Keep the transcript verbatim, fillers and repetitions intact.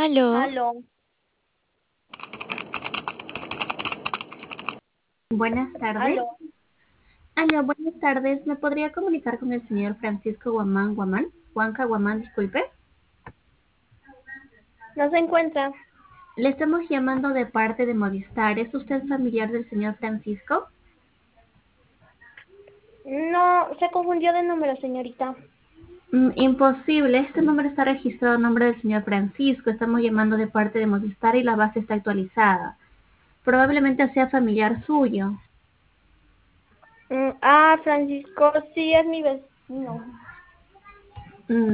Aló, Aló, Buenas tardes. aló. Aló, buenas tardes. ¿Me podría comunicar con el señor Francisco Guamán Guamán? Huanca Guamán, disculpe. ¿No se encuentra? Le estamos llamando de parte de Movistar. ¿Es usted familiar del señor Francisco? No, se confundió de número, señorita. Mm, imposible. Este número está registrado a nombre del señor Francisco. Estamos llamando de parte de Movistar y la base está actualizada. Probablemente sea familiar suyo. Mm, ah, Francisco, sí, es mi vecino. Mm,